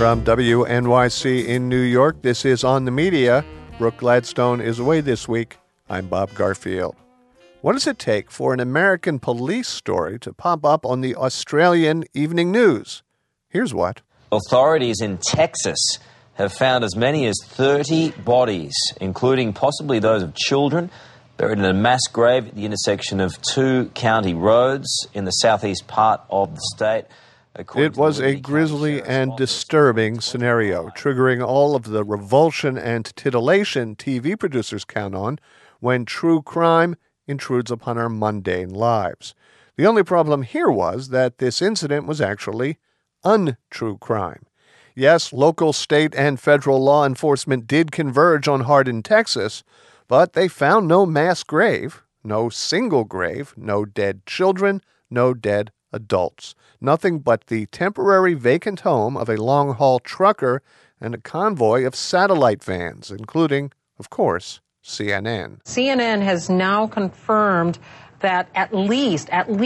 From WNYC in New York, this is On the Media. Brooke Gladstone is away this week. I'm Bob Garfield. What does it take for an American police story to pop up on the Australian evening news? Here's what. Authorities in Texas have found as many as 30 bodies, including possibly those of children, buried in a mass grave at the intersection of two county roads in the southeast part of the state. It was a grisly and disturbing scenario, triggering all of the revulsion and titillation TV producers count on when true crime intrudes upon our mundane lives. The only problem here was that this incident was actually untrue crime. Yes, local, state, and federal law enforcement did converge on Hardin, Texas, but they found no mass grave, no single grave, no dead children, no dead adults. Nothing but the temporary vacant home of a long-haul trucker and a convoy of satellite vans, including, of course, CNN. CNN has now confirmed that at least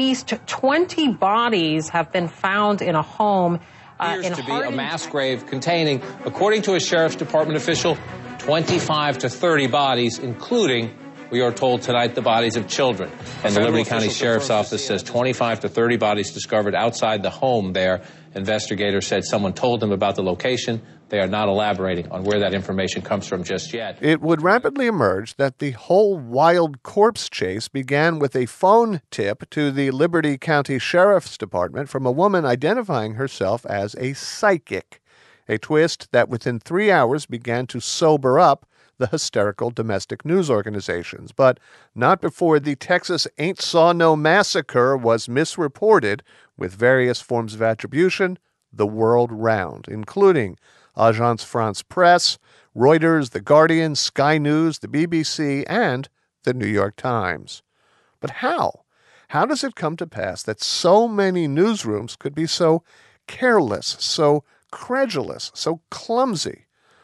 20 bodies have been found in a home appears to be a mass grave containing, according to a sheriff's department official, 25 to 30 bodies, including, we are told tonight, the bodies of children. And the Liberty County Sheriff's Office says 25 to 30 bodies discovered outside the home there. Investigators said someone told them about the location. They are not elaborating on where that information comes from just yet. It would rapidly emerge that the whole wild corpse chase began with a phone tip to the Liberty County Sheriff's Department from a woman identifying herself as a psychic, a twist that within 3 hours began to sober up the hysterical domestic news organizations, but not before the Texas Ain't Saw No Massacre was misreported with various forms of attribution the world round, including Agence France-Presse, Reuters, The Guardian, Sky News, the BBC, and the New York Times. But how? How does it come to pass that so many newsrooms could be so careless, so credulous, so clumsy?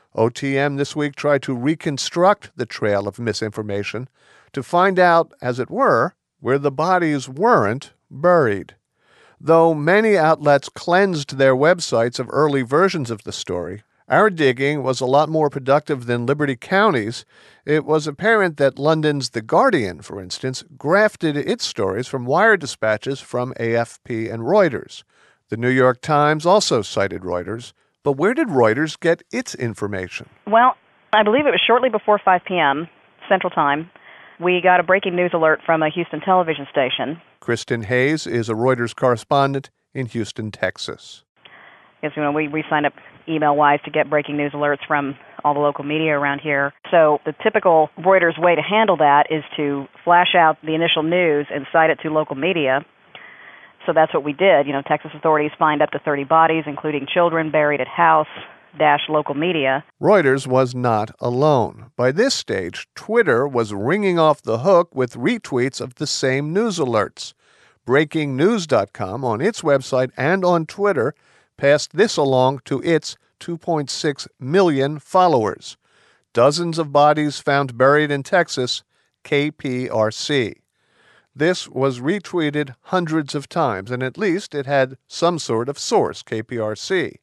OTM this week tried to reconstruct the trail of misinformation to find out, as it were, where the bodies weren't buried. Though many outlets cleansed their websites of early versions of the story, our digging was a lot more productive than Liberty County's. It was apparent that London's The Guardian, for instance, grafted its stories from wire dispatches from AFP and Reuters. The New York Times also cited Reuters. But where did Reuters get its information? Well, I believe it was shortly before 5 p.m. Central Time. We got a breaking news alert from a Houston television station. Kristen Hayes is a Reuters correspondent in Houston, Texas. Yes, we sign up email-wise to get breaking news alerts from all the local media around here. So the typical Reuters way to handle that is to flash out the initial news and cite it to local media. So that's what we did. Texas authorities find up to 30 bodies, including children, buried at house, local media. Reuters was not alone. By this stage, Twitter was ringing off the hook with retweets of the same news alerts. BreakingNews.com on its website and on Twitter passed this along to its 2.6 million followers. Dozens of bodies found buried in Texas, KPRC. This was retweeted hundreds of times, and at least it had some sort of source, KPRC.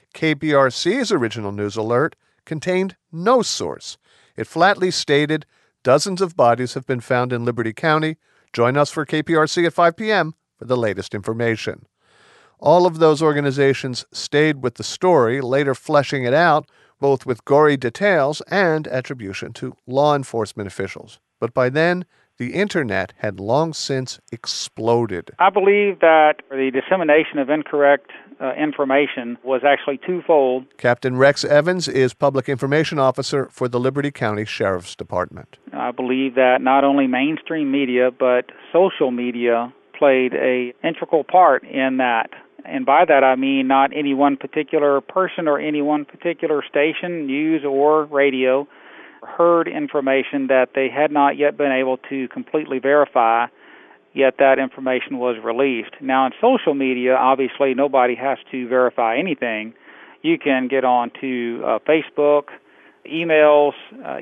KPRC's original news alert contained no source. It flatly stated, dozens of bodies have been found in Liberty County. Join us for KPRC at 5 p.m. for the latest information. All of those organizations stayed with the story, later fleshing it out, both with gory details and attribution to law enforcement officials. But by then, the Internet had long since exploded. I believe that the dissemination of incorrect information was actually twofold. Captain Rex Evans is Public Information Officer for the Liberty County Sheriff's Department. I believe that not only mainstream media, but social media played an integral part in that. And by that I mean not any one particular person or any one particular station, news or radio, heard information that they had not yet been able to completely verify, yet that information was released. Now, in social media, obviously nobody has to verify anything. You can get on to Facebook, emails,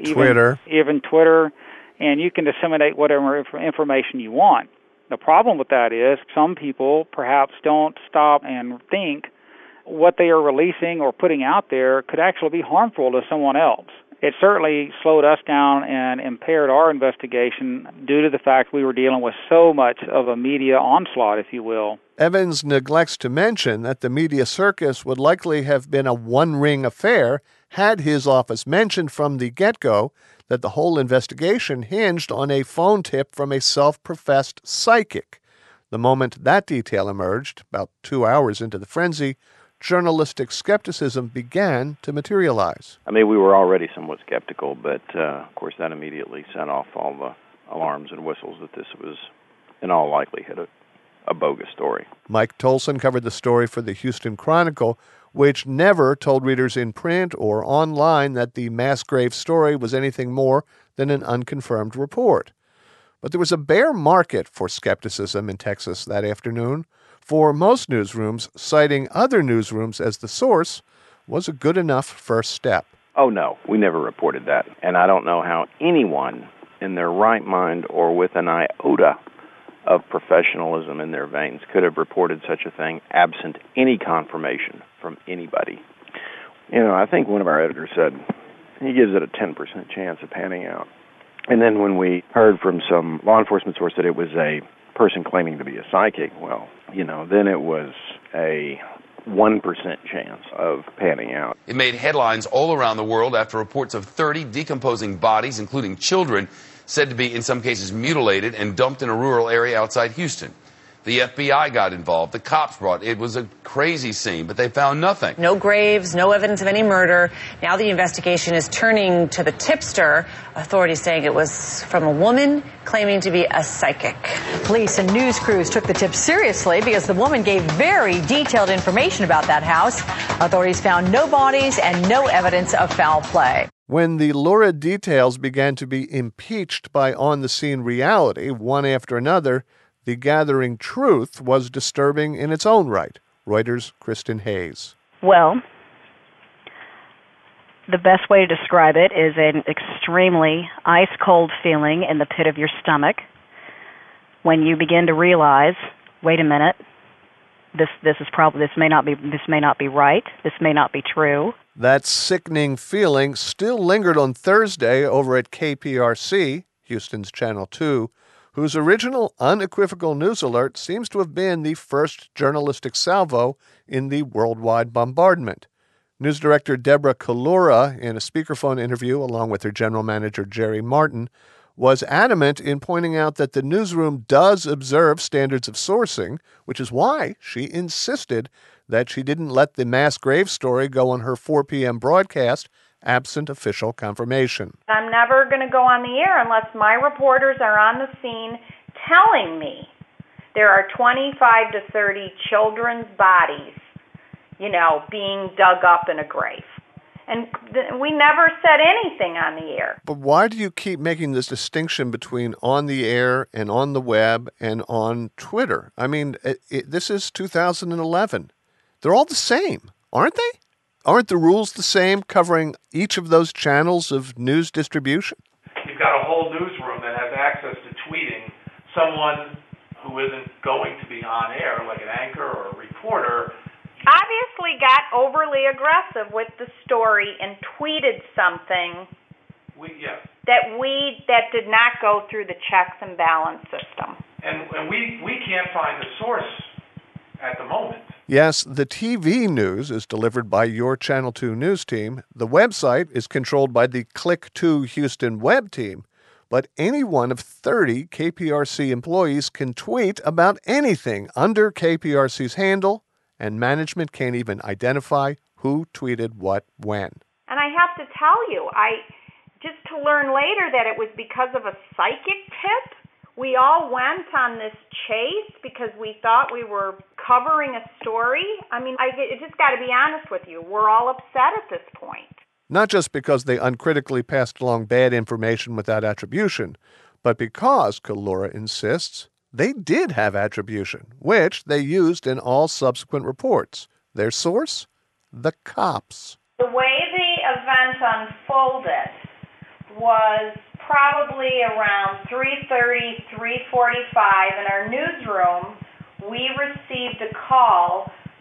even Twitter, and you can disseminate whatever information you want. The problem with that is some people perhaps don't stop and think what they are releasing or putting out there could actually be harmful to someone else. It certainly slowed us down and impaired our investigation due to the fact we were dealing with so much of a media onslaught, if you will. Evans neglects to mention that the media circus would likely have been a one-ring affair had his office mentioned from the get-go that the whole investigation hinged on a phone tip from a self-professed psychic. The moment that detail emerged, about 2 hours into the frenzy, journalistic skepticism began to materialize. I mean, we were already somewhat skeptical, but of course that immediately sent off all the alarms and whistles that this was, in all likelihood, a bogus story. Mike Tolson covered the story for the Houston Chronicle, which never told readers in print or online that the mass grave story was anything more than an unconfirmed report. But there was a bear market for skepticism in Texas that afternoon. For most newsrooms, citing other newsrooms as the source was a good enough first step. Oh, no, we never reported that. And I don't know how anyone in their right mind or with an iota of professionalism in their veins could have reported such a thing absent any confirmation from anybody. You know, I think one of our editors said he gives it a 10% chance of panning out. And then when we heard from some law enforcement source that it was a person claiming to be a psychic, well, you know, then it was a 1% chance of panning out. It made headlines all around the world after reports of 30 decomposing bodies, including children, said to be in some cases mutilated and dumped in a rural area outside Houston. The FBI got involved. The cops brought it. It was a crazy scene, but they found nothing. No graves, no evidence of any murder. Now the investigation is turning to the tipster. Authorities saying it was from a woman claiming to be a psychic. Police and news crews took the tip seriously because the woman gave very detailed information about that house. Authorities found no bodies and no evidence of foul play. When the lurid details began to be impeached by on-the-scene reality, one after another, the gathering truth was disturbing in its own right. Reuters' Kristen Hayes. Well, the best way to describe it is an extremely ice-cold feeling in the pit of your stomach when you begin to realize, wait a minute, this may not be right, this may not be true. That sickening feeling still lingered on Thursday over at KPRC, Houston's Channel 2, whose original unequivocal news alert seems to have been the first journalistic salvo in the worldwide bombardment. News director Deborah Kalura, in a speakerphone interview along with her general manager Jerry Martin, was adamant in pointing out that the newsroom does observe standards of sourcing, which is why she insisted that she didn't let the mass grave story go on her 4 p.m. broadcast absent official confirmation. I'm never going to go on the air unless my reporters are on the scene telling me there are 25 to 30 children's bodies, being dug up in a grave. And we never said anything on the air. But why do you keep making this distinction between on the air and on the web and on Twitter? I mean, this is 2011. They're all the same, aren't they? Aren't the rules the same covering each of those channels of news distribution? You've got a whole newsroom that has access to tweeting someone who isn't going to be on air, like an anchor or a reporter. Obviously got overly aggressive with the story and tweeted something that did not go through the checks and balance system. And we can't find a source at the moment. Yes, the TV news is delivered by your Channel 2 news team. The website is controlled by the Click 2 Houston web team. But any one of 30 KPRC employees can tweet about anything under KPRC's handle, and management can't even identify who tweeted what when. And I have to tell you, just to learn later that it was because of a psychic tip. We all went on this chase because we thought we were covering a story. I mean, I just got to be honest with you. We're all upset at this point. Not just because they uncritically passed along bad information without attribution, but because, Kalura insists, they did have attribution, which they used in all subsequent reports. Their source? The cops. The way the event unfolded was probably around 3:30, 3:45 in our newsroom. We received a call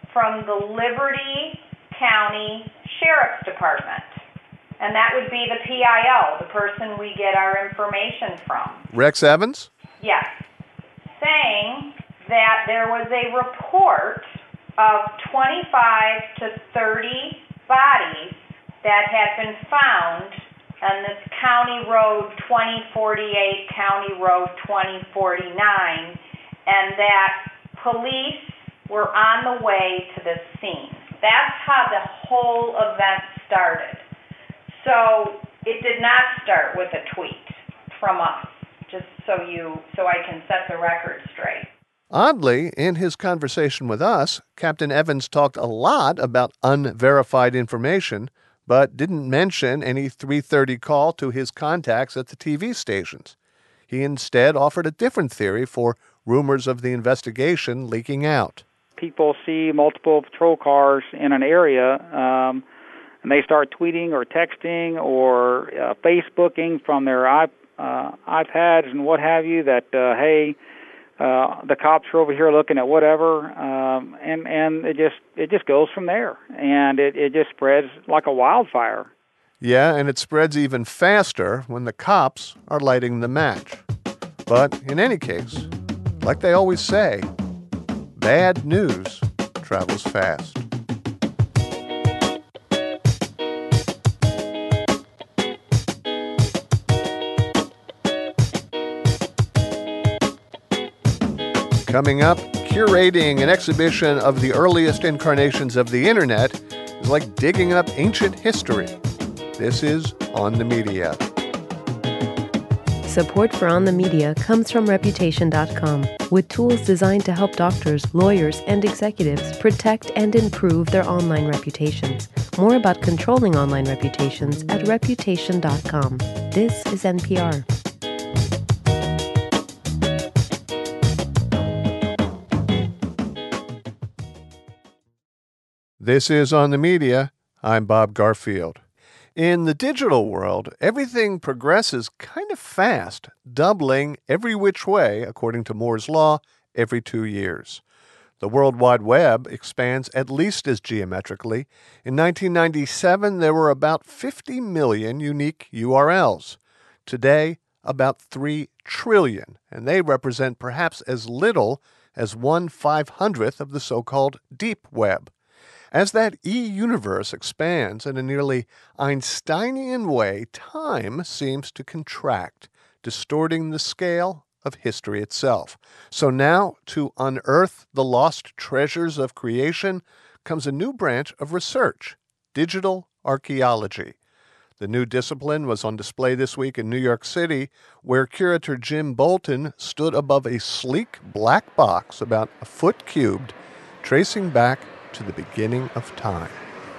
from the Liberty County Sheriff's Department. And that would be the PIO, the person we get our information from. Rex Evans? Yes. Saying that there was a report of 25 to 30 bodies that had been found on this County Road 2048, County Road 2049, and that police were on the way to the scene. That's how the whole event started. So it did not start with a tweet from us, just so I can set the record straight. Oddly, in his conversation with us, Captain Evans talked a lot about unverified information, but didn't mention any 3:30 call to his contacts at the TV stations. He instead offered a different theory for rumors of the investigation leaking out. People see multiple patrol cars in an area, and they start tweeting or texting or Facebooking from their iPads and what have you that, hey, the cops are over here looking at whatever, and it just goes from there, and it just spreads like a wildfire. Yeah, and it spreads even faster when the cops are lighting the match. But in any case, like they always say, bad news travels fast. Coming up, curating an exhibition of the earliest incarnations of the Internet is like digging up ancient history. This is On the Media. Support for On the Media comes from Reputation.com, with tools designed to help doctors, lawyers, and executives protect and improve their online reputations. More about controlling online reputations at Reputation.com. This is NPR. This is On the Media. I'm Bob Garfield. In the digital world, everything progresses kind of fast, doubling every which way, according to Moore's Law, every 2 years. The World Wide Web expands at least as geometrically. In 1997, there were about 50 million unique URLs. Today, about 3 trillion, and they represent perhaps as little as 1/500th of the so-called deep web. As that e-universe expands in a nearly Einsteinian way, time seems to contract, distorting the scale of history itself. So now, to unearth the lost treasures of creation, comes a new branch of research, digital archaeology. The new discipline was on display this week in New York City, where curator Jim Bolton stood above a sleek black box about a foot cubed, tracing back to the beginning of time.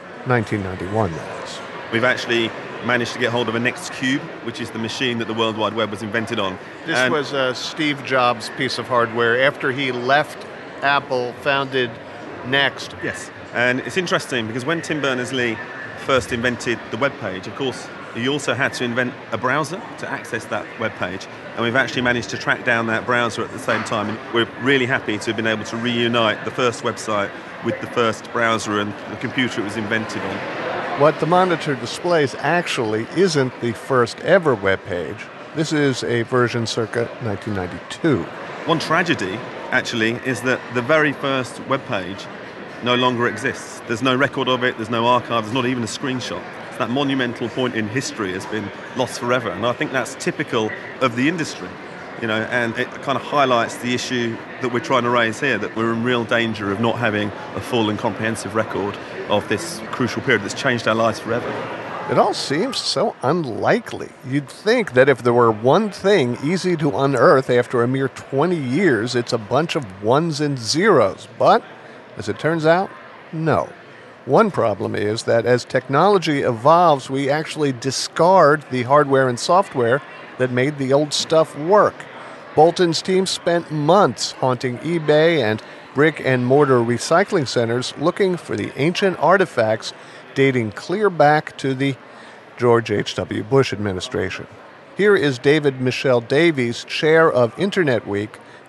1991, that is. We've actually managed to get hold of a NextCube, which is the machine that the World Wide Web was invented on. This was a Steve Jobs piece of hardware after he left Apple, founded Next. Yes, and it's interesting because when Tim Berners-Lee first invented the web page, of course, he also had to invent a browser to access that web page, and we've actually managed to track down that browser at the same time, and we're really happy to have been able to reunite the first website with the first browser and the computer it was invented on. What the monitor displays actually isn't the first ever web page. This is a version circa 1992. One tragedy, actually, is that the very first web page no longer exists. There's no record of it, there's no archive, there's not even a screenshot. That monumental point in history has been lost forever, and I think that's typical of the industry, and it kind of highlights the issue that we're trying to raise here, that we're in real danger of not having a full and comprehensive record of this crucial period that's changed our lives forever. It all seems so unlikely. You'd think that if there were one thing easy to unearth after a mere 20 years, it's a bunch of ones and zeros, but as it turns out, no. One problem is that as technology evolves, we actually discard the hardware and software that made the old stuff work. Bolton's team spent months haunting eBay and brick-and-mortar recycling centers looking for the ancient artifacts dating clear back to the George H.W. Bush administration. Here is David Michelle Davies, chair of Internet Week,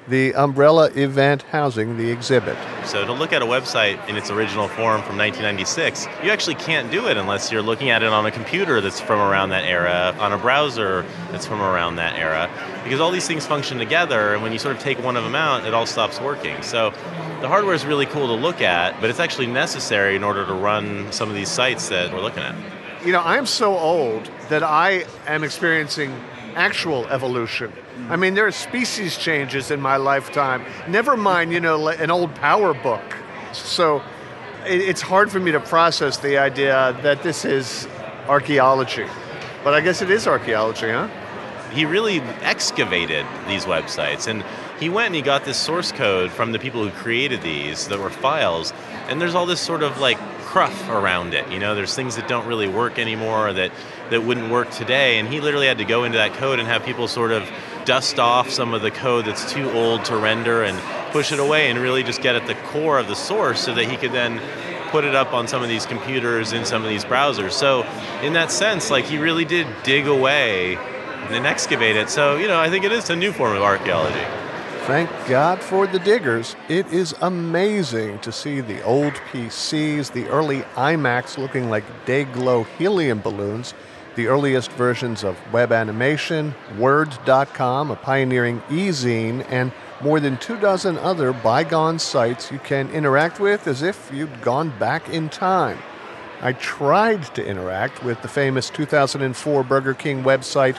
the umbrella event housing the exhibit. So to look at a website in its original form from 1996, you actually can't do it unless you're looking at it on a computer that's from around that era, on a browser that's from around that era, because all these things function together, and when you sort of take one of them out, it all stops working. So the hardware is really cool to look at, but it's actually necessary in order to run some of these sites that we're looking at. You know, I'm so old that I am experiencing actual evolution. I mean, there are species changes in my lifetime. Never mind, an old power book. So it's hard for me to process the idea that this is archaeology. But I guess it is archaeology, huh? He really excavated these websites, and he went and he got this source code from the people who created these that were files, and there's all this sort of like cruff around it. There's things that don't really work anymore that wouldn't work today, and he literally had to go into that code and have people sort of dust off some of the code that's too old to render and push it away and really just get at the core of the source so that he could then put it up on some of these computers in some of these browsers. So in that sense, like, he really did dig away and excavate it. So, I think it is a new form of archaeology. Thank God for the diggers. It is amazing to see the old PCs, the early iMacs looking like day-glow helium balloons, the earliest versions of web animation, Word.com, a pioneering e-zine, and more than 24 other bygone sites you can interact with as if you'd gone back in time. I tried to interact with the famous 2004 Burger King website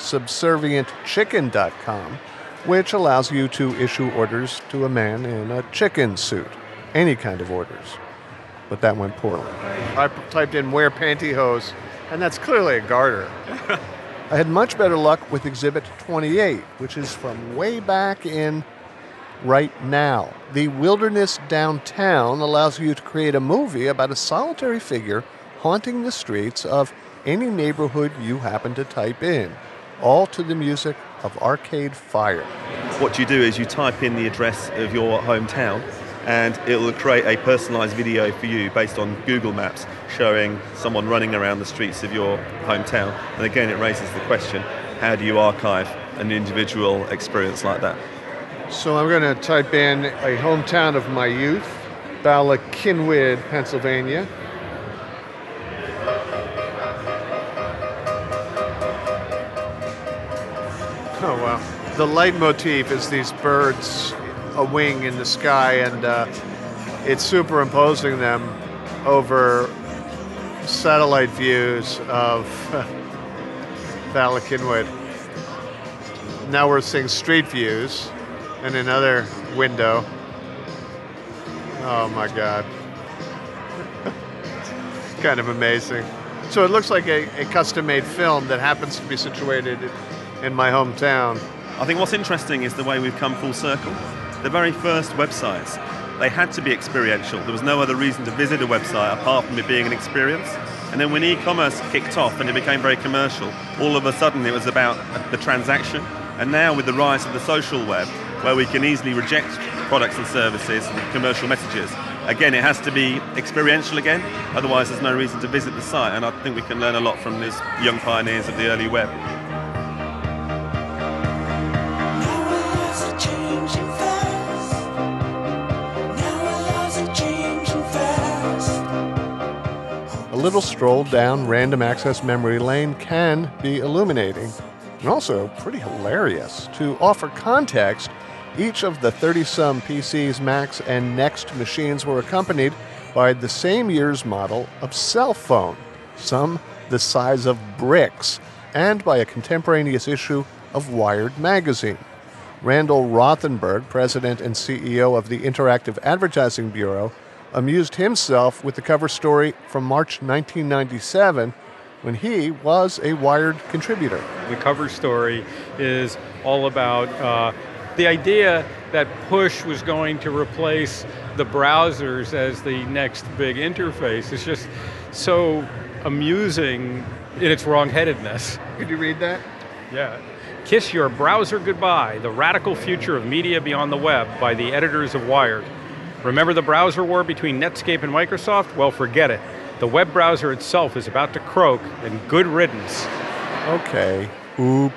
SubservientChicken.com, which allows you to issue orders to a man in a chicken suit. Any kind of orders. But that went poorly. I typed in wear pantyhose, and that's clearly a garter. I had much better luck with Exhibit 28, which is from way back in right now. The Wilderness Downtown allows you to create a movie about a solitary figure haunting the streets of any neighborhood you happen to type in, all to the music of Arcade Fire. What you do is you type in the address of your hometown, and it will create a personalized video for you based on Google Maps showing someone running around the streets of your hometown. And again, it raises the question, how do you archive an individual experience like that? So I'm going to type in a hometown of my youth, Bala Cynwyd, Pennsylvania. Oh, wow. The leitmotif is these birds, a wing in the sky, and it's superimposing them over satellite views of Bala Cynwyd. Now we're seeing street views and another window. Oh my God. Kind of amazing. So it looks like a custom-made film that happens to be situated in my hometown. I think what's interesting is the way we've come full circle. The very first websites, they had to be experiential. There was no other reason to visit a website apart from it being an experience. And then when e-commerce kicked off and it became very commercial, all of a sudden it was about the transaction. And now with the rise of the social web, where we can easily reject products and services and commercial messages, again, it has to be experiential again. Otherwise, there's no reason to visit the site. And I think we can learn a lot from these young pioneers of the early web. A little stroll down random access memory lane can be illuminating and also pretty hilarious. To offer context, each of the 30-some PCs, Macs, and Next machines were accompanied by the same year's model of cell phone, some the size of bricks, and by a contemporaneous issue of Wired magazine. Randall Rothenberg, president and CEO of the Interactive Advertising Bureau, amused himself with the cover story from March 1997 when he was a Wired contributor. The cover story is all about the idea that push was going to replace the browsers as the next big interface. It's just so amusing in its wrong-headedness. Could you read that? Yeah. Kiss Your Browser Goodbye, The Radical Future of Media Beyond the Web by the editors of Wired. Remember the browser war between Netscape and Microsoft? Well, forget it. The web browser itself is about to croak, and good riddance. Okay. Oops.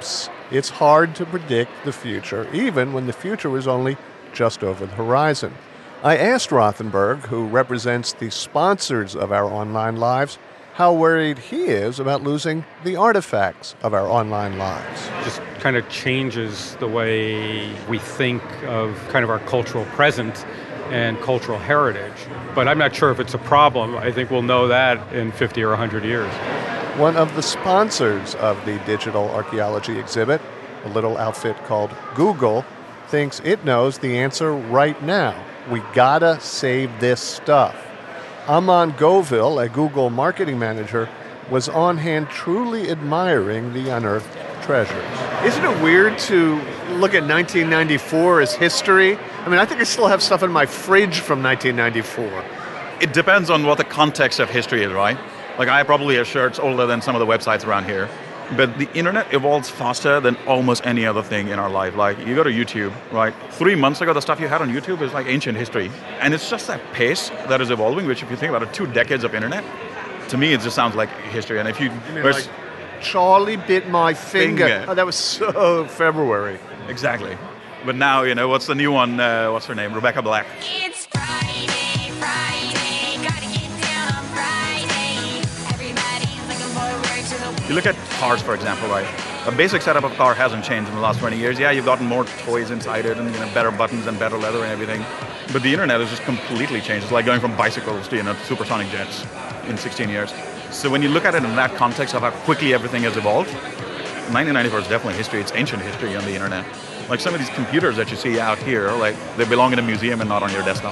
It's hard to predict the future, even when the future is only just over the horizon. I asked Rothenberg, who represents the sponsors of our online lives, how worried he is about losing the artifacts of our online lives. Just kind of changes the way we think of kind of our cultural present and cultural heritage. But I'm not sure if it's a problem. I think we'll know that in 50 or 100 years. One of the sponsors of the digital archaeology exhibit, a little outfit called Google, thinks it knows the answer right now. We gotta save this stuff. Aman Govil, a Google marketing manager, was on hand truly admiring the unearthed treasures. Isn't it weird to look at 1994 as history? I mean, I think I still have stuff in my fridge from 1994. It depends on what the context of history is, right? Like, I probably have shirts older than some of the websites around here. But the internet evolves faster than almost any other thing in our life. Like, you go to YouTube, right? 3 months ago, the stuff you had on YouTube is like ancient history. And it's just that pace that is evolving, which if you think about it, 2 decades of internet, to me, it just sounds like history. And if you mean like Charlie bit my finger. Oh, that was so February. Exactly. But now, you know, what's the new one? What's her name? Rebecca Black. It's Friday, gotta get down on Friday. Everybody's looking forward to the You look at cars, for example, right? A basic setup of a car hasn't changed in the last 20 years. Yeah, you've gotten more toys inside it and better buttons and better leather and everything. But the internet has just completely changed. It's like going from bicycles to, supersonic jets in 16 years. So when you look at it in that context of how quickly everything has evolved, 1994 is definitely history. It's ancient history on the internet. Like some of these computers that you see out here, like they belong in a museum and not on your desktop.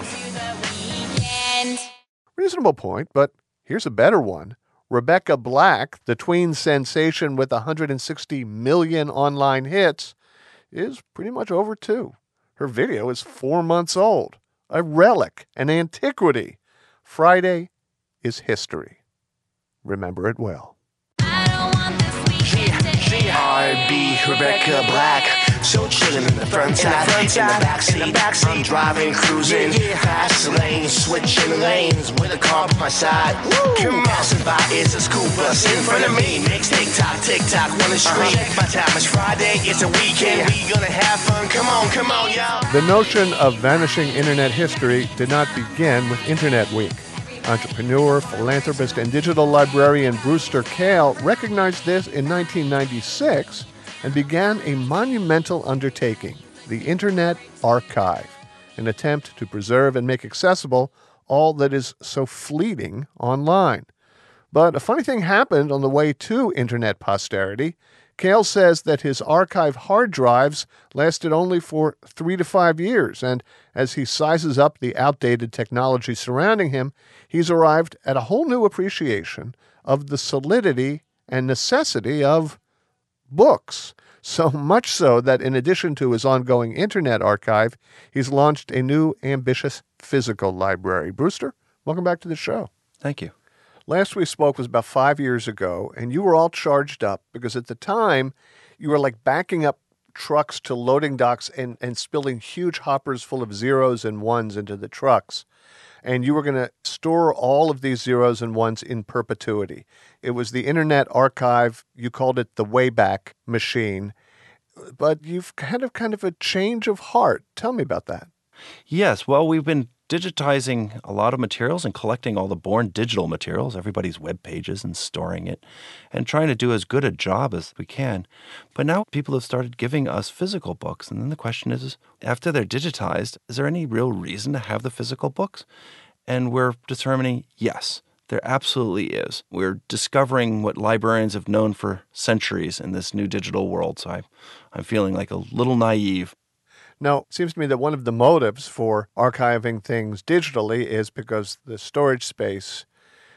Reasonable point, but here's a better one. Rebecca Black, the tween sensation with 160 million online hits, is pretty much over too. Her video is 4 months old. A relic, an antiquity. Friday is history. Remember it well. RB Rebecca Black, so chillin' in the front side, in the backseat, I'm driving, cruising, fast lane, switching lanes with a car by my side. Passing by is a school bus in front of me. Makes tick-tock, wanna scream. Check my time, it's Friday, it's a weekend, we gonna have fun. Come on, y'all. The notion of vanishing internet history did not begin with Internet Week. Entrepreneur, philanthropist, and digital librarian Brewster Kahle recognized this in 1996 and began a monumental undertaking, the Internet Archive, an attempt to preserve and make accessible all that is so fleeting online. But a funny thing happened on the way to Internet posterity. Kahle says that his archive hard drives lasted only for 3 to 5 years, and as he sizes up the outdated technology surrounding him, he's arrived at a whole new appreciation of the solidity and necessity of books. So much so that in addition to his ongoing Internet archive, he's launched a new ambitious physical library. Brewster, welcome back to the show. Thank you. Last we spoke was about 5 years ago, and you were all charged up because at the time you were like backing up trucks to loading docks and spilling huge hoppers full of zeros and ones into the trucks. And you were going to store all of these zeros and ones in perpetuity. It was the Internet Archive. You called it the Wayback Machine. But you've kind of a change of heart. Tell me about that. Yes, well, we've been digitizing a lot of materials and collecting all the born digital materials, everybody's web pages, and storing it, and trying to do as good a job as we can. But now people have started giving us physical books, and then the question is, after they're digitized, is there any real reason to have the physical books? And we're determining, yes, there absolutely is. We're discovering what librarians have known for centuries in this new digital world, so I'm feeling like a little naive. Now, it seems to me that one of the motives for archiving things digitally is because the storage space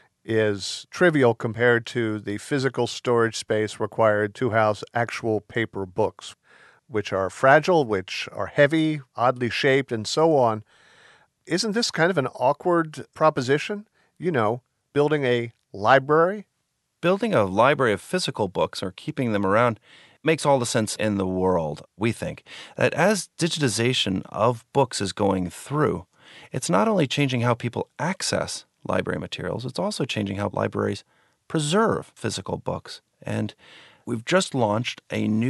is trivial compared to the physical storage space required to house actual paper books, which are fragile, which are heavy, oddly shaped, and so on. Isn't this kind of an awkward proposition? Building a library? Building a library of physical books or keeping them around makes all the sense in the world, we think. That as digitization of books is going through, it's not only changing how people access library materials, it's also changing how libraries preserve physical books. And we've just launched a new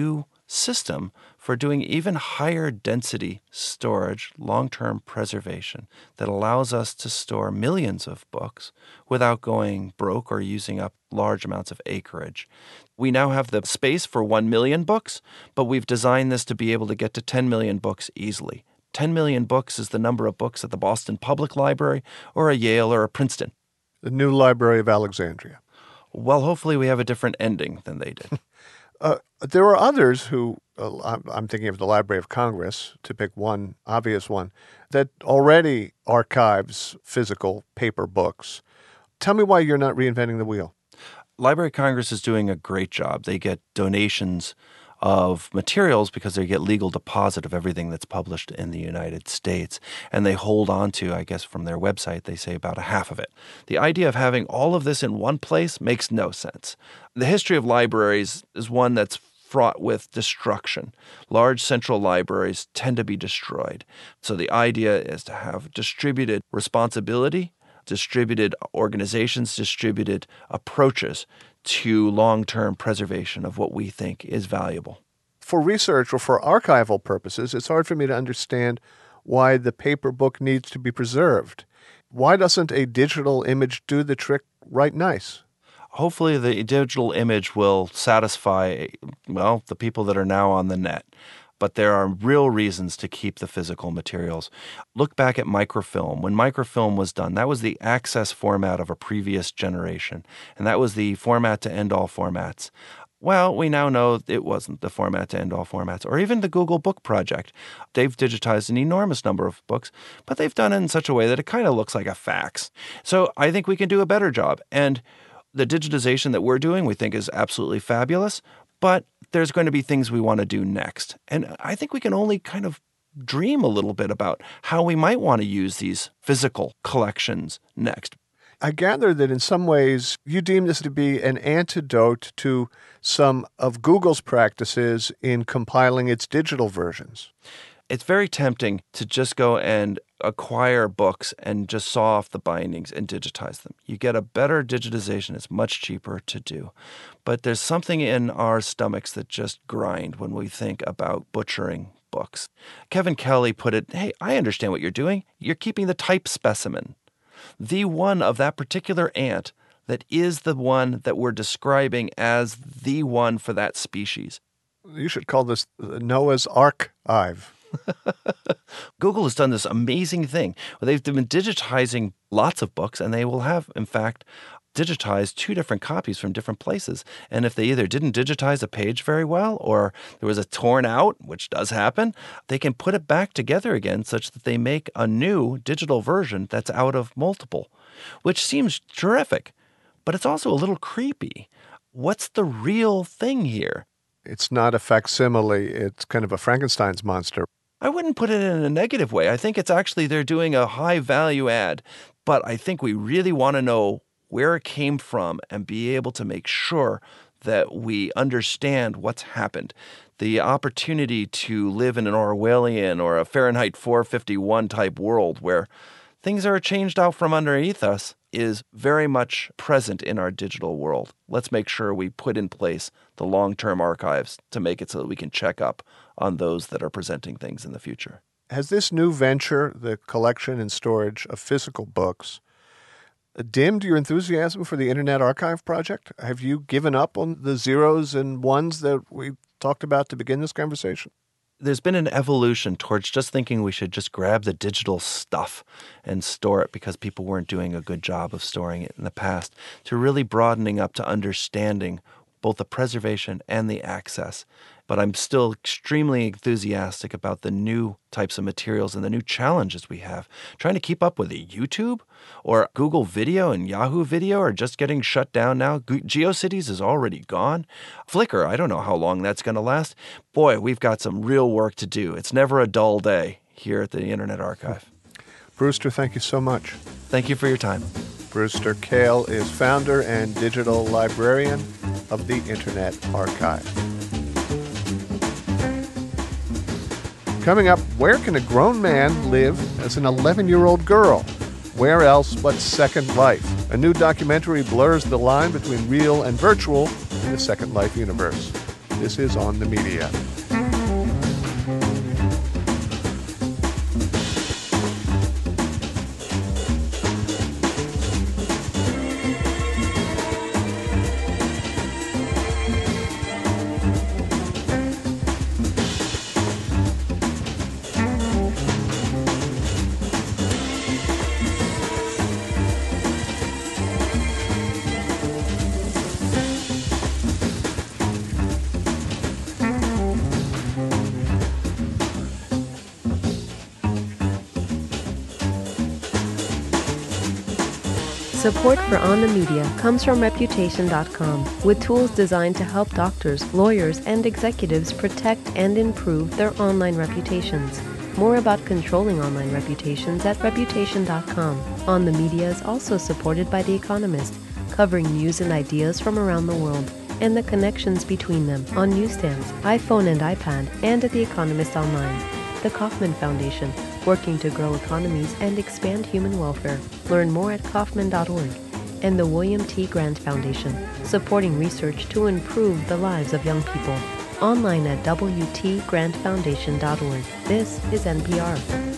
system for doing even higher density storage, long-term preservation that allows us to store millions of books without going broke or using up large amounts of acreage. We now have the space for 1 million books, but we've designed this to be able to get to 10 million books easily. 10 million books is the number of books at the Boston Public Library or a Yale or a Princeton. The New Library of Alexandria. Well, hopefully we have a different ending than they did. There are others who, I'm thinking of the Library of Congress, to pick one obvious one, that already archives physical paper books. Tell me why you're not reinventing the wheel. Library of Congress is doing a great job. They get donations of materials because they get legal deposit of everything that's published in the United States. And they hold on to, I guess from their website, they say about a half of it. The idea of having all of this in one place makes no sense. The history of libraries is one that's fraught with destruction. Large central libraries tend to be destroyed. So the idea is to have distributed responsibility, distributed organizations, distributed approaches to long-term preservation of what we think is valuable. For research or for archival purposes, it's hard for me to understand why the paper book needs to be preserved. Why doesn't a digital image do the trick right nice? Hopefully the digital image will satisfy, well, the people that are now on the net. But there are real reasons to keep the physical materials. Look back at microfilm. When microfilm was done, that was the access format of a previous generation, and that was the format to end all formats. Well, we now know it wasn't the format to end all formats, or even the Google Book Project. They've digitized an enormous number of books, but they've done it in such a way that it kind of looks like a fax. So I think we can do a better job. And the digitization that we're doing, we think is absolutely fabulous, but there's going to be things we want to do next. And I think we can only kind of dream a little bit about how we might want to use these physical collections next. I gather that in some ways you deem this to be an antidote to some of Google's practices in compiling its digital versions. It's very tempting to just go and acquire books and just saw off the bindings and digitize them. You get a better digitization. It's much cheaper to do. But there's something in our stomachs that just grind when we think about butchering books. Kevin Kelly put it, hey, I understand what you're doing. You're keeping the type specimen, the one of that particular ant that is the one that we're describing as the one for that species. You should call this Noah's Archive. Google has done this amazing thing. They've been digitizing lots of books, and they will have, in fact, digitized 2 different copies from different places. And if they either didn't digitize a page very well or there was a torn out, which does happen, they can put it back together again such that they make a new digital version that's out of multiple, which seems terrific. But it's also a little creepy. What's the real thing here? It's not a facsimile. It's kind of a Frankenstein's monster. I wouldn't put it in a negative way. I think it's actually they're doing a high value add, but I think we really want to know where it came from and be able to make sure that we understand what's happened. The opportunity to live in an Orwellian or a Fahrenheit 451 type world where things are changed out from underneath us is very much present in our digital world. Let's make sure we put in place the long-term archives to make it so that we can check up on those that are presenting things in the future. Has this new venture, the collection and storage of physical books, dimmed your enthusiasm for the Internet Archive project? Have you given up on the zeros and ones that we talked about to begin this conversation? There's been an evolution towards just thinking we should just grab the digital stuff and store it because people weren't doing a good job of storing it in the past, to really broadening up to understanding both the preservation and the access. But I'm still extremely enthusiastic about the new types of materials and the new challenges we have. Trying to keep up with YouTube or Google Video and Yahoo Video are just getting shut down now. GeoCities is already gone. Flickr, I don't know how long that's going to last. Boy, we've got some real work to do. It's never a dull day here at the Internet Archive. Brewster, thank you so much. Thank you for your time. Brewster Kahle is founder and digital librarian of the Internet Archive. Coming up, where can a grown man live as an 11-year-old girl? Where else but Second Life? A new documentary blurs the line between real and virtual in the Second Life universe. This is On the Media. Support for On the Media comes from Reputation.com, with tools designed to help doctors, lawyers, and executives protect and improve their online reputations. More about controlling online reputations at Reputation.com. On the Media is also supported by The Economist, covering news and ideas from around the world, and the connections between them on newsstands, iPhone and iPad, and at The Economist Online. The Kauffman Foundation, working to grow economies and expand human welfare. Learn more at Kauffman.org. And the William T. Grant Foundation, supporting research to improve the lives of young people. Online at WTGrantFoundation.org. This is NPR.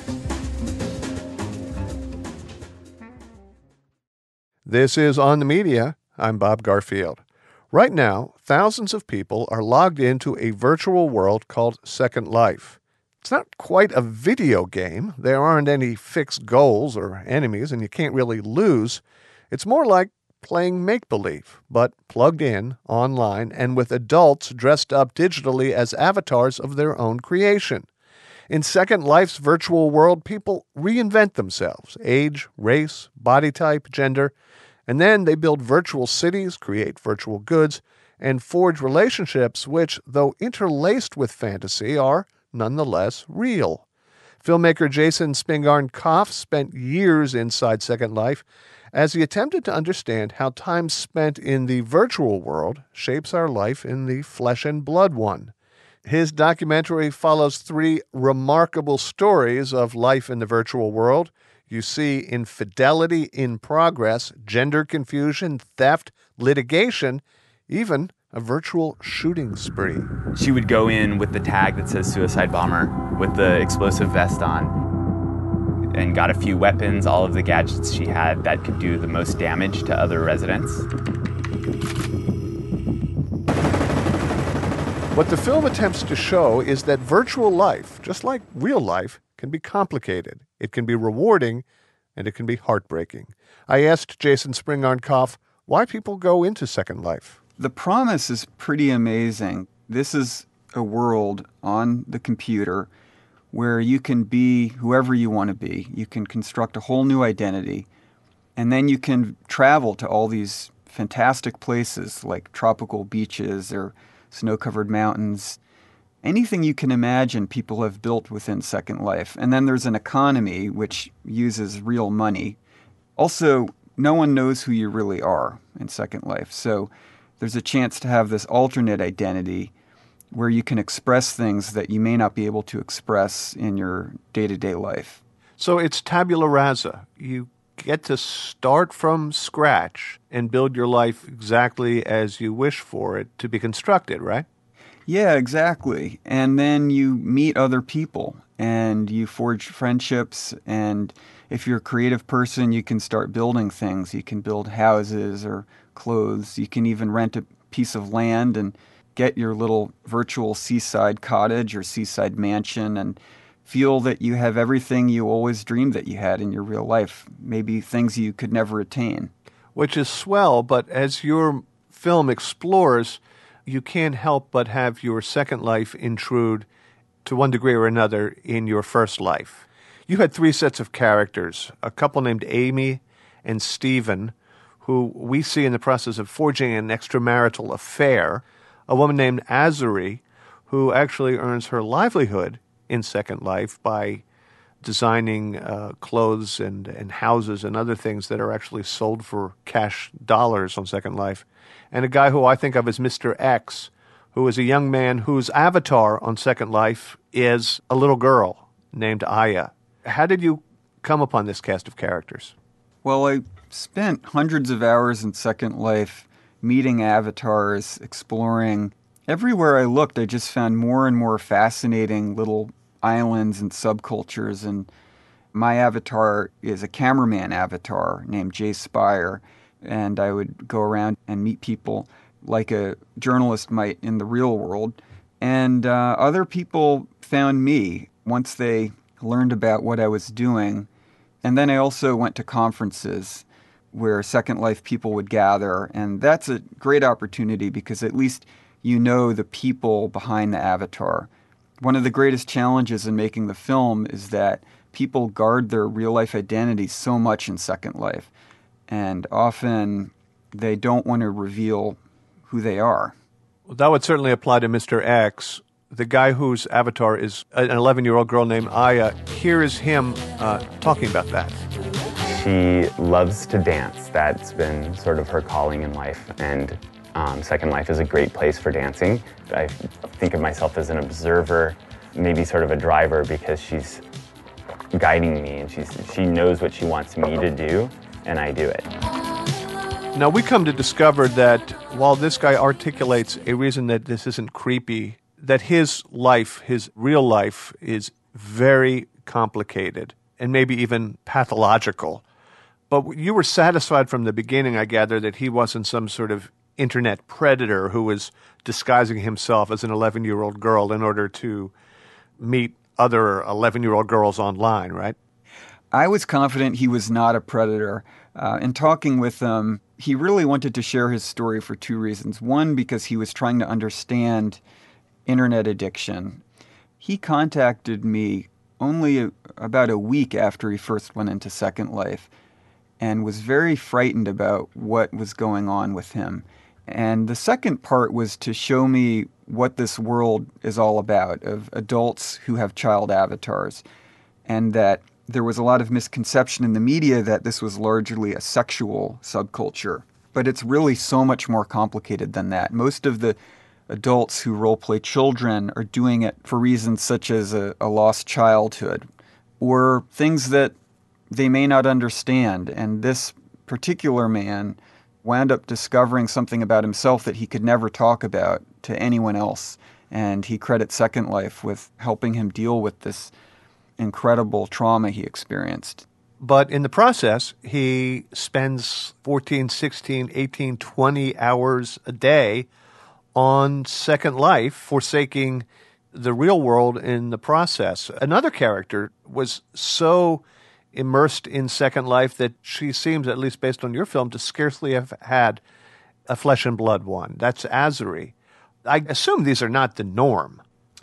This is On the Media. I'm Bob Garfield. Right now, thousands of people are logged into a virtual world called Second Life. It's not quite a video game. There aren't any fixed goals or enemies, and you can't really lose. It's more like playing make-believe, but plugged in, online, and with adults dressed up digitally as avatars of their own creation. In Second Life's virtual world, people reinvent themselves, age, race, body type, gender, and then they build virtual cities, create virtual goods, and forge relationships which, though interlaced with fantasy, are nonetheless real. Filmmaker Jason Spingarn-Koff spent years inside Second Life as he attempted to understand how time spent in the virtual world shapes our life in the flesh and blood one. His documentary follows 3 remarkable stories of life in the virtual world. You see infidelity in progress, gender confusion, theft, litigation, even a virtual shooting spree. She would go in with the tag that says suicide bomber with the explosive vest on and got a few weapons, all of the gadgets she had that could do the most damage to other residents. What the film attempts to show is that virtual life, just like real life, can be complicated. It can be rewarding, and it can be heartbreaking. I asked Jason Spingarn-Koff why people go into Second Life. The promise is pretty amazing. This is a world on the computer where you can be whoever you want to be. You can construct a whole new identity, and then you can travel to all these fantastic places like tropical beaches or snow-covered mountains. Anything you can imagine people have built within Second Life. And then there's an economy which uses real money. Also, no one knows who you really are in Second Life. So there's a chance to have this alternate identity where you can express things that you may not be able to express in your day-to-day life. So it's tabula rasa. You get to start from scratch and build your life exactly as you wish for it to be constructed, right? Yeah, exactly. And then you meet other people and you forge friendships. And if you're a creative person, you can start building things. You can build houses or clothes. You can even rent a piece of land and get your little virtual seaside cottage or seaside mansion and feel that you have everything you always dreamed that you had in your real life, maybe things you could never attain. Which is swell, but as your film explores, you can't help but have your second life intrude to one degree or another in your first life. You had 3 sets of characters, a couple named Amy and Stephen, who we see in the process of forging an extramarital affair, a woman named Azuri, who actually earns her livelihood in Second Life by designing clothes and houses and other things that are actually sold for cash dollars on Second Life, and a guy who I think of as Mr. X, who is a young man whose avatar on Second Life is a little girl named Aya. How did you come upon this cast of characters? Well, I spent hundreds of hours in Second Life meeting avatars, exploring. Everywhere I looked, I just found more and more fascinating little islands and subcultures. And my avatar is a cameraman avatar named Jay Spire. And I would go around and meet people like a journalist might in the real world. And other people found me once they learned about what I was doing. And then I also went to conferences where Second Life people would gather. And that's a great opportunity because at least you know the people behind the avatar. One of the greatest challenges in making the film is that people guard their real-life identities so much in Second Life. and often they don't want to reveal who they are. Well, that would certainly apply to Mr. X. The guy whose avatar is an 11-year-old girl named Aya. Here is him talking about that. She loves to dance. That's been sort of her calling in life, and Second Life is a great place for dancing. I think of myself as an observer, maybe sort of a driver, because she's guiding me, and she knows what she wants me to do, and I do it. Now, we come to discover that while this guy articulates a reason that this isn't creepy, that his life, his real life, is very complicated and maybe even pathological. But you were satisfied from the beginning, I gather, that he wasn't some sort of internet predator who was disguising himself as an 11-year-old girl in order to meet other 11-year-old girls online, right? I was confident he was not a predator. In talking with him, he really wanted to share his story for two reasons. One, because he was trying to understand internet addiction. He contacted me only about a week after he first went into Second Life and was very frightened about what was going on with him. And the second part was to show me what this world is all about, of adults who have child avatars, and that there was a lot of misconception in the media that this was largely a sexual subculture. But it's really so much more complicated than that. Most of the adults who role-play children are doing it for reasons such as a lost childhood or things that they may not understand. And this particular man wound up discovering something about himself that he could never talk about to anyone else. And he credits Second Life with helping him deal with this incredible trauma he experienced. But in the process, he spends 14, 16, 18, 20 hours a day on Second Life, forsaking the real world in the process. Another character was so immersed in Second Life that she seems, at least based on your film, to scarcely have had a flesh and blood one. That's Azuri. I assume these are not the norm.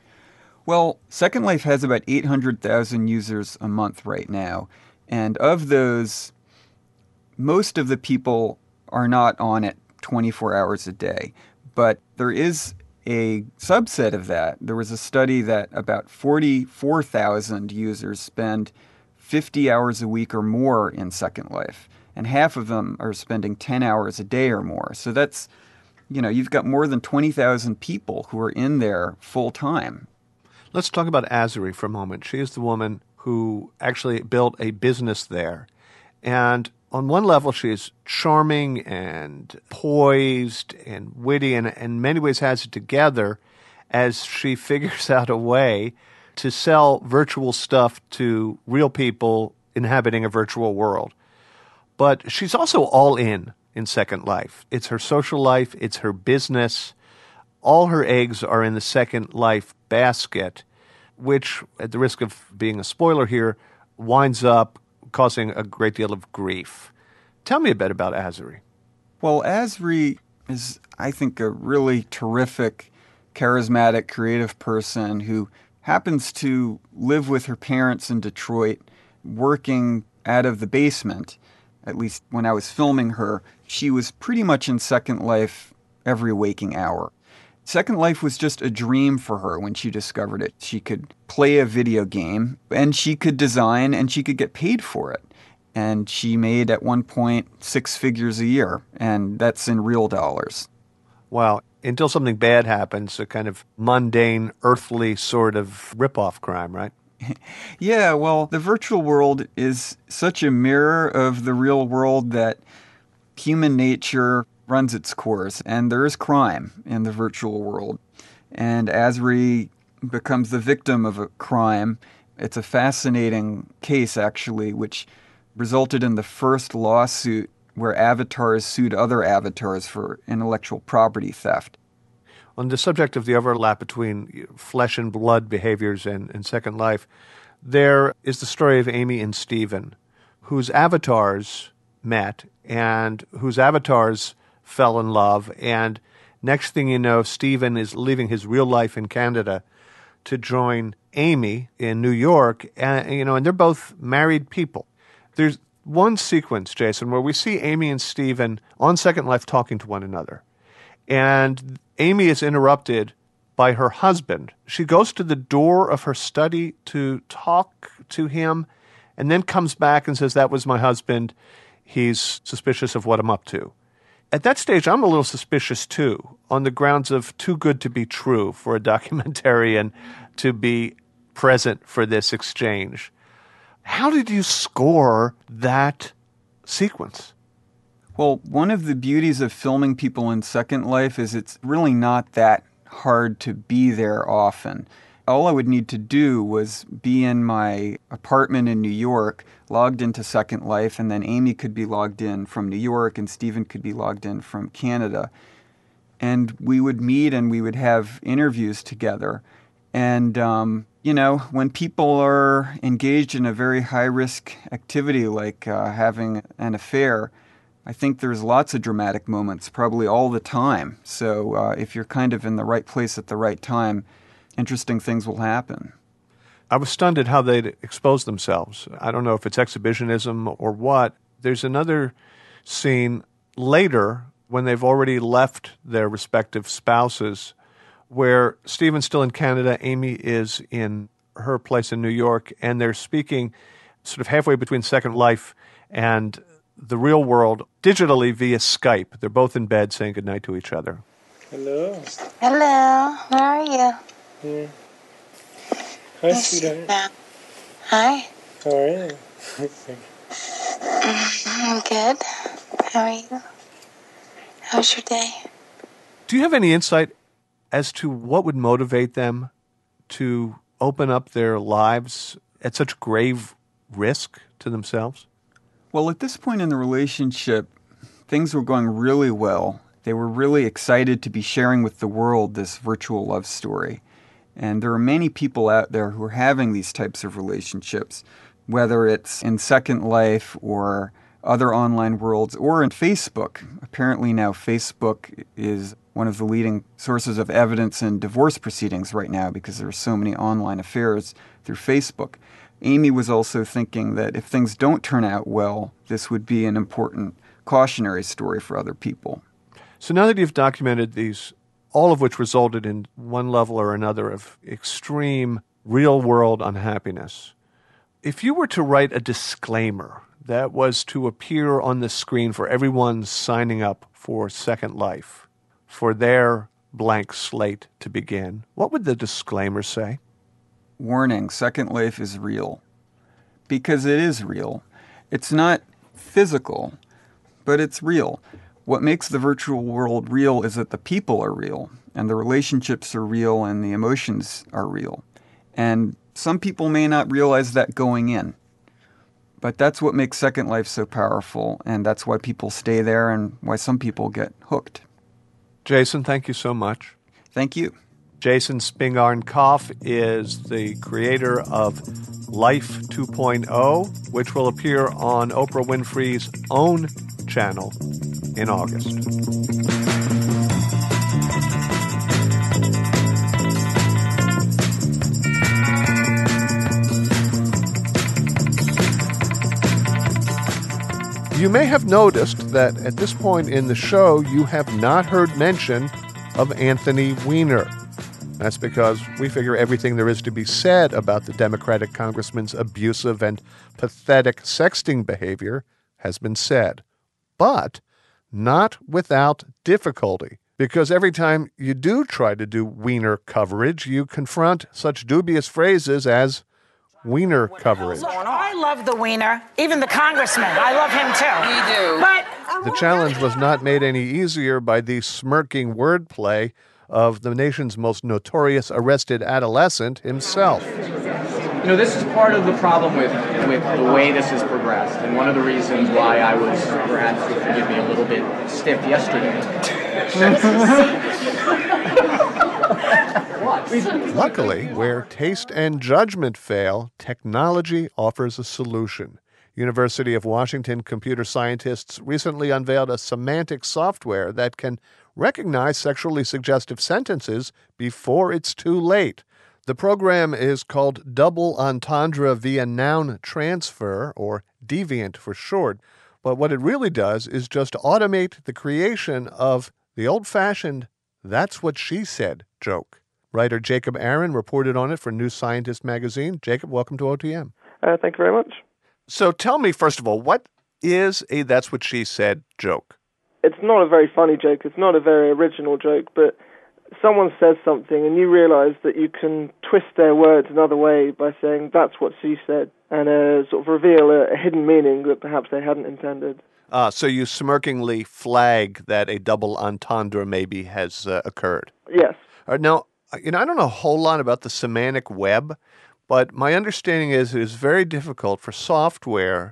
Well, Second Life has about 800,000 users a month right now. And of those, most of the people are not on it 24 hours a day. But there is a subset of that. There was a study that about 44,000 users spend 50 hours a week or more in Second Life. And half of them are spending 10 hours a day or more. So that's, you've got more than 20,000 people who are in there full time. Let's talk about Azuri for a moment. She is the woman who actually built a business there. And on one level, she is charming and poised and witty and in many ways has it together as she figures out a way to sell virtual stuff to real people inhabiting a virtual world. But she's also all in Second Life. It's her social life. It's her business. All her eggs are in the Second Life basket, which, at the risk of being a spoiler here, winds up causing a great deal of grief. Tell me a bit about Azuri. Well, Azuri is, I think, a really terrific, charismatic, creative person who happens to live with her parents in Detroit, working out of the basement. At least when I was filming her, she was pretty much in Second Life every waking hour. Second Life was just a dream for her when she discovered it. She could play a video game, and she could design, and she could get paid for it. And she made, at one point, 6 figures a year, and that's in real dollars. Wow. Until something bad happens, a kind of mundane, earthly sort of rip-off crime, right? Yeah, well, the virtual world is such a mirror of the real world that human nature runs its course, and there is crime in the virtual world. And Azuri becomes the victim of a crime. It's a fascinating case, actually, which resulted in the first lawsuit where avatars sued other avatars for intellectual property theft. On the subject of the overlap between flesh and blood behaviors and Second Life, there is the story of Amy and Steven, whose avatars met and whose avatars fell in love. And next thing you know, Steven is leaving his real life in Canada to join Amy in New York. And they're both married people. There's one sequence, Jason, where we see Amy and Stephen on Second Life talking to one another. And Amy is interrupted by her husband. She goes to the door of her study to talk to him and then comes back and says, "That was my husband. He's suspicious of what I'm up to." At that stage, I'm a little suspicious too, on the grounds of too good to be true for a documentarian to be present for this exchange. How did you score that sequence? Well, one of the beauties of filming people in Second Life is it's really not that hard to be there often. All I would need to do was be in my apartment in New York, logged into Second Life, and then Amy could be logged in from New York and Stephen could be logged in from Canada. And we would meet and we would have interviews together. And, when people are engaged in a very high-risk activity like having an affair, I think there's lots of dramatic moments, probably all the time. So if you're kind of in the right place at the right time, interesting things will happen. I was stunned at how they'd exposed themselves. I don't know if it's exhibitionism or what. There's another scene later when they've already left their respective spouses where Stephen's still in Canada, Amy is in her place in New York, and they're speaking sort of halfway between Second Life and the real world digitally via Skype. They're both in bed saying goodnight to each other. Hello. Hello. Where are you? Here. Hi, sweetheart. Hi. How are you? I'm good. How are you? How's your day? Do you have any insight as to what would motivate them to open up their lives at such grave risk to themselves? Well, at this point in the relationship, things were going really well. They were really excited to be sharing with the world this virtual love story. And there are many people out there who are having these types of relationships, whether it's in Second Life or other online worlds or in Facebook. Apparently now Facebook is one of the leading sources of evidence in divorce proceedings right now because there are so many online affairs through Facebook. Amy was also thinking that if things don't turn out well, this would be an important cautionary story for other people. So now that you've documented these, all of which resulted in one level or another of extreme real-world unhappiness, if you were to write a disclaimer that was to appear on the screen for everyone signing up for Second Life, for their blank slate to begin, what would the disclaimer say? Warning, Second Life is real. Because it is real. It's not physical, but it's real. What makes the virtual world real is that the people are real, and the relationships are real, and the emotions are real. And some people may not realize that going in. But that's what makes Second Life so powerful, and that's why people stay there and why some people get hooked. Jason, thank you so much. Thank you. Jason Spingarn Kopf is the creator of Life 2.0, which will appear on Oprah Winfrey's own channel in August. You may have noticed that at this point in the show, you have not heard mention of Anthony Weiner. That's because we figure everything there is to be said about the Democratic congressman's abusive and pathetic sexting behavior has been said. But not without difficulty, because every time you do try to do Weiner coverage, you confront such dubious phrases as Weiner coverage. I love the Weiner, even the congressman. I love him too. We do. But The challenge was not made any easier by the smirking wordplay of the nation's most notorious arrested adolescent himself. You know, this is part of the problem with the way this has progressed, and one of the reasons why I was, perhaps, forgive me, a little bit stiff yesterday. Luckily, where taste and judgment fail, technology offers a solution. University of Washington computer scientists recently unveiled a semantic software that can recognize sexually suggestive sentences before it's too late. The program is called Double Entendre via Noun Transfer, or Deviant for short. But what it really does is just automate the creation of the old-fashioned "that's what she said" joke. Writer Jacob Aron reported on it for New Scientist magazine. Jacob, welcome to OTM. Thank you very much. So tell me, first of all, what is a "that's what she said" joke? It's not a very funny joke. It's not a very original joke, but someone says something and you realize that you can twist their words another way by saying, "that's what she said," and sort of reveal a hidden meaning that perhaps they hadn't intended. So you smirkingly flag that a double entendre maybe has occurred. Yes. Now, I don't know a whole lot about the semantic web, but my understanding is it is very difficult for software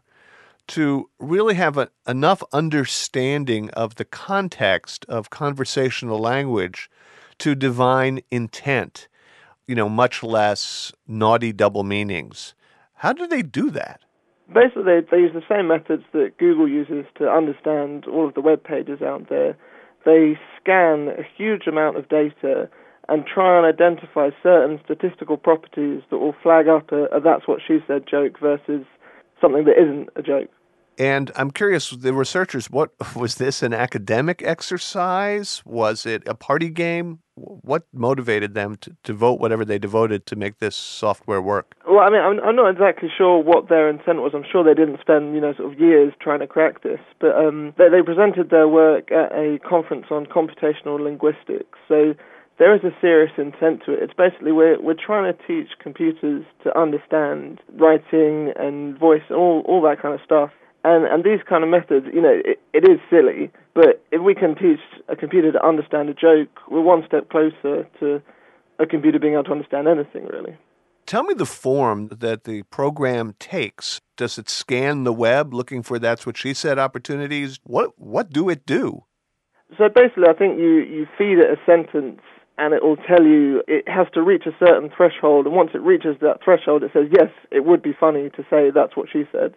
to really have enough understanding of the context of conversational language to divine intent, much less naughty double meanings. How do they do that? Basically, they use the same methods that Google uses to understand all of the web pages out there. They scan a huge amount of data and try and identify certain statistical properties that will flag up a "that's what she said" joke versus something that isn't a joke. And I'm curious, the researchers, what was this, an academic exercise? Was it a party game? What motivated them to devote whatever they devoted to make this software work? Well, I mean, I'm not exactly sure what their intent was. I'm sure they didn't spend, sort of years trying to crack this. But they presented their work at a conference on computational linguistics. So there is a serious intent to it. It's basically we're trying to teach computers to understand writing and voice and all that kind of stuff. And these kind of methods, it is silly, but if we can teach a computer to understand a joke, we're one step closer to a computer being able to understand anything, really. Tell me the form that the program takes. Does it scan the web looking for "that's what she said" opportunities? What do it do? So basically, I think you feed it a sentence, and it will tell you it has to reach a certain threshold, and once it reaches that threshold, it says, yes, it would be funny to say "that's what she said."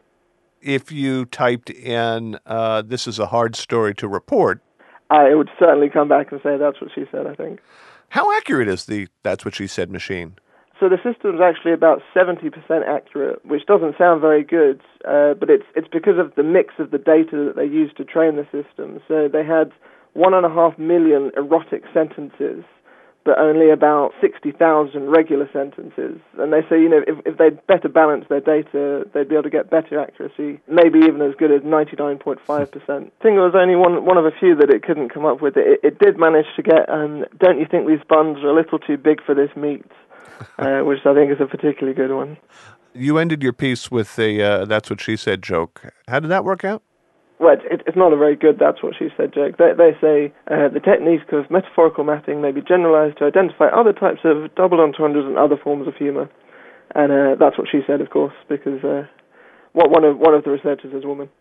If you typed in, "this is a hard story to report," it would certainly come back and say "that's what she said," I think. How accurate is the "that's what she said" machine? So the system's actually about 70% accurate, which doesn't sound very good, but it's because of the mix of the data that they used to train the system. So they had 1.5 million erotic sentences, but only about 60,000 regular sentences. And they say, if they'd better balance their data, they'd be able to get better accuracy, maybe even as good as 99.5%. I think it was only one of a few that it couldn't come up with. It did manage to get, "don't you think these buns are a little too big for this meat?" Which I think is a particularly good one. You ended your piece with a "that's what she said" joke. How did that work out? Well, it's not a very good "that's what she said" joke. They say the technique of metaphorical mapping may be generalized to identify other types of double entendres and other forms of humor. And that's what she said, of course, because one of the researchers is a woman.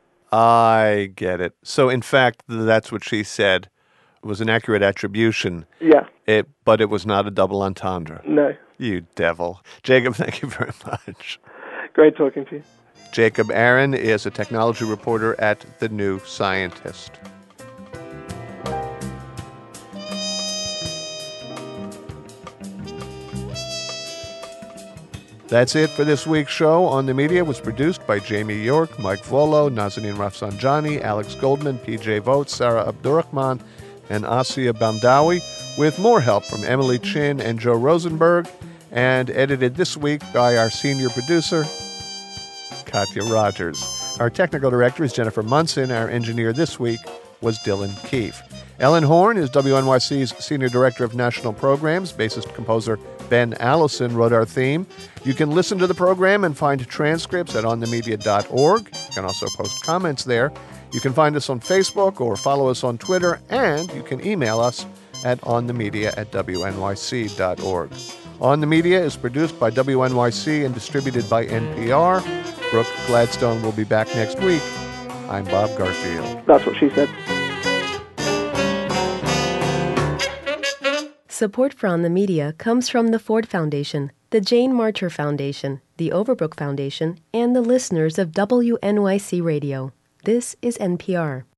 I get it. So, in fact, "that's what she said" was an accurate attribution. Yeah. But it was not a double entendre. No. You devil. Jacob, thank you very much. Great talking to you. Jacob Aron is a technology reporter at The New Scientist. That's it for this week's show. On the Media was produced by Jamie York, Mike Volo, Nazanin Rafsanjani, Alex Goldman, PJ Vogt, Sarah Abdurrahman, and Asiya Bamdawi, with more help from Emily Chin and Joe Rosenberg, and edited this week by our senior producer, Katya Rogers. Our technical director is Jennifer Munson. Our engineer this week was Dylan Keefe. Ellen Horn is WNYC's Senior Director of National Programs. Bassist-composer Ben Allison wrote our theme. You can listen to the program and find transcripts at onthemedia.org. You can also post comments there. You can find us on Facebook or follow us on Twitter, and you can email us at onthemedia@wnyc.org. On the Media is produced by WNYC and distributed by NPR. Brooke Gladstone will be back next week. I'm Bob Garfield. That's what she said. Support for On the Media comes from the Ford Foundation, the Jane Marcher Foundation, the Overbrook Foundation, and the listeners of WNYC Radio. This is NPR.